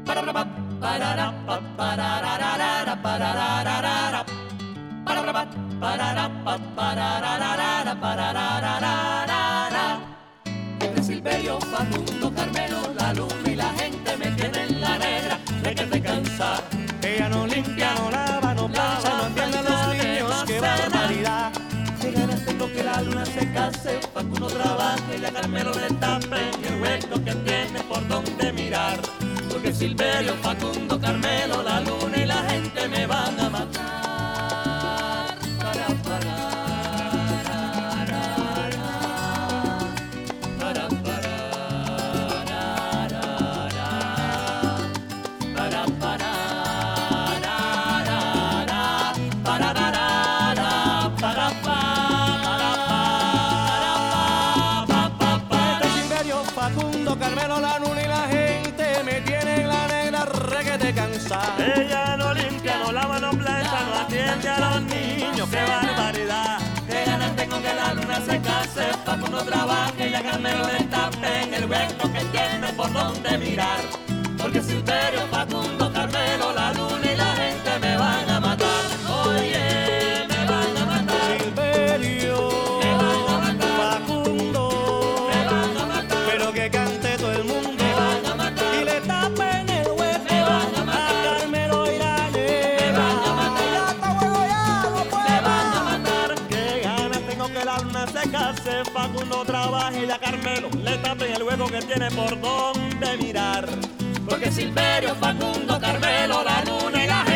Entre Silverio, Facundo, Carmelo, la luna y la gente me tienen la negra de que te cansa. Ella no limpia, no lava, no plancha, no atiende a los niños, qué barbaridad. Qué ganas tengo que la luna se case, Facundo trabaje y a Carmelo le tapen el hueco que tiene por donde mirar. Porque Silverio, Facundo, Carmelo, la luna y la gente me van a matar. Facundo, Carmelo, la luna y la gente me tienen la negra requete cansada. Ella no limpia, no lava, no plancha, no atiende a los niños, qué barbaridad. Qué ganas tengo que la luna se case, Facundo trabaje y a Carmelo le tapen el hueco que tiene por donde mirar. Porque Silverio, Facundo, Carmelo, la luna y la gente me van a matar. Oye, me van a matar. Silverio, me van a matar. Facundo, me van a matar. pero que cante todo el mundo, me van a matar. y le tapen el hueco, me van a matar. a Carmelo y la negra. Me van a matar. Ya está bueno, ya no puedo. Me van a matar. Qué ganas tengo que la luna se case, Facundo trabaje y a Carmelo le tapen el hueco que tiene por donde mirar. Porque Silverio, Facundo, Carmelo, la luna y la